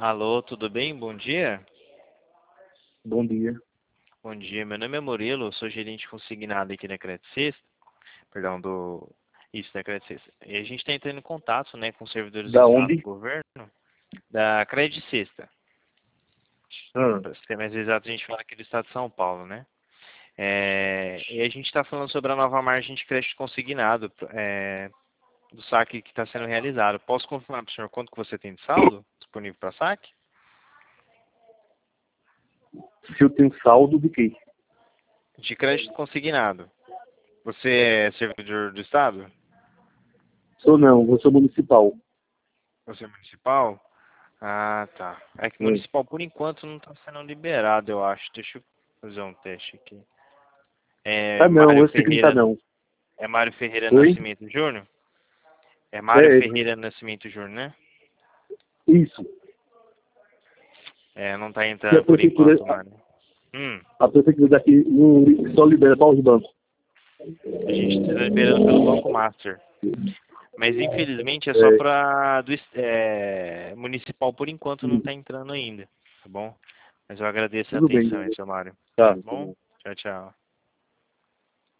Alô, tudo bem? Bom dia. Bom dia. Bom dia, meu nome é Murilo, eu sou gerente consignado aqui da Credit Sexta, perdão, da Credit Sexta. E a gente está entrando em contato, né, com servidores do Da Estado do onde? governo, da Credit Sexta. Ah, Para ser mais exato, a gente fala aqui do Estado de São Paulo, né? E a gente está falando sobre a nova margem de crédito consignado, do saque que está sendo realizado. Posso confirmar para o senhor quanto que você tem de saldo disponível para saque? se eu tenho saldo de quê? De crédito consignado. Você é servidor do Estado? Sou não, eu sou municipal. Você é municipal? Ah, tá. É que Sim. municipal, por enquanto, não está sendo liberado, eu acho. Deixa eu fazer um teste aqui. É Ah não, Mário eu sei que não tá Ferreira, não. é Mário Ferreira Oi? Nascimento Júnior? É Mário É, Ferreira Nascimento Júnior, né? isso. É, não está Que a entrando por prefeitura, enquanto, Mário. a prefeitura daqui não só libera para os bancos. A gente está liberando pelo Banco Master. Mas infelizmente é só É, para municipal por enquanto não está entrando ainda, tá bom? Mas eu agradeço a tudo bem. atenção, hein, seu Mário. Tá. Tá bom? Tchau, tchau.